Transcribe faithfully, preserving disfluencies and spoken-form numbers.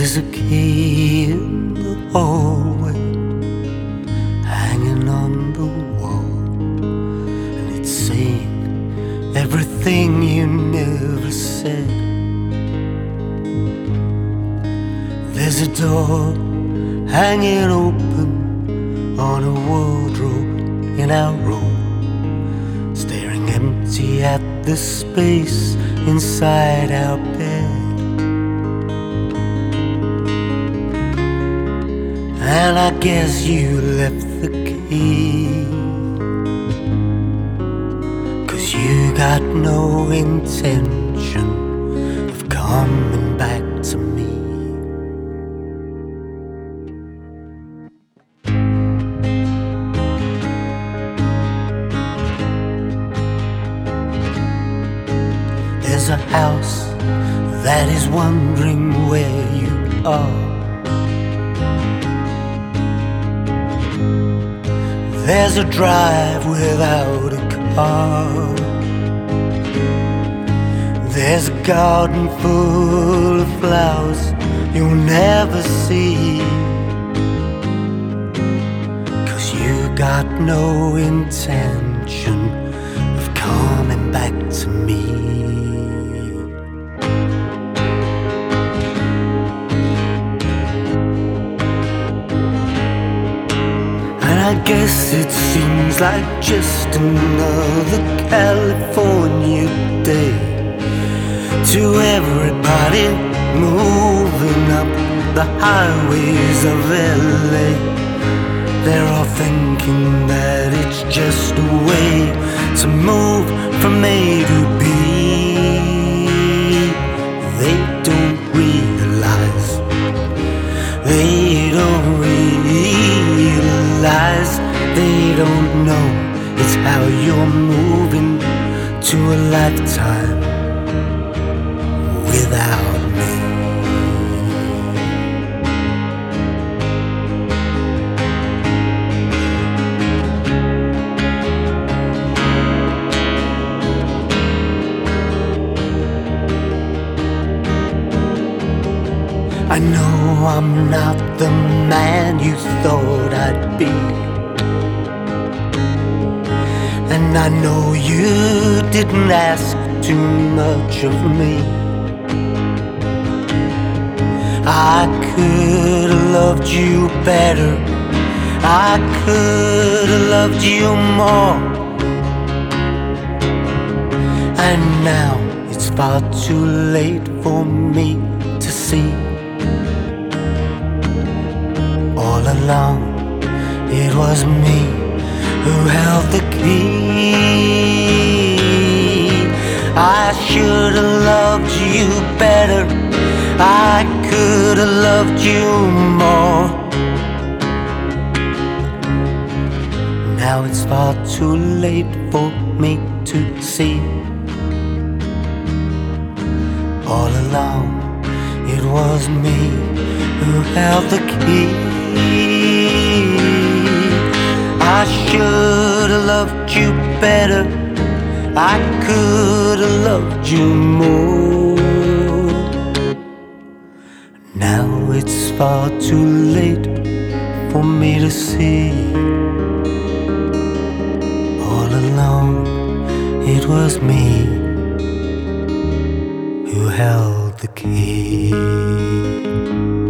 There's a key in the hallway hanging on the wall, and it's saying everything you never said. There's a door hanging open on a wardrobe in our room, staring empty at the space inside our bed. And I guess you left the key, 'cause you got no intention of coming back to me. There's a house that is wondering where you are. There's a drive without a car. There's a garden full of flowers you'll never see, 'cause you got no intention of coming back to me. I guess it seems like just another California day to everybody moving up the highways of L A. They're all thinking that it's just a way to move from A to B. They don't realize, they don't realize, they don't know it's how you're moving to a lifetime without me. I know I'm not the man you thought I'd be, and I know you didn't ask too much of me. I could have loved you better, I could have loved you more, and now it's far too late for me to see. All along, it was me who held the key. I should have loved you better, I could have loved you more. Now it's far too late for me to see. All along, it was me who held the key. I should have loved you better, I could have loved you more. Now it's far too late for me to see. All along, it was me who held the key.